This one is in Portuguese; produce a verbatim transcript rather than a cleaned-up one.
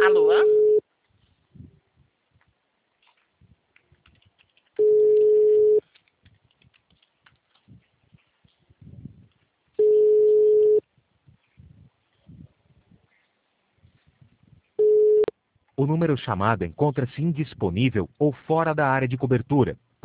Alô? O número chamado encontra-se indisponível ou fora da área de cobertura.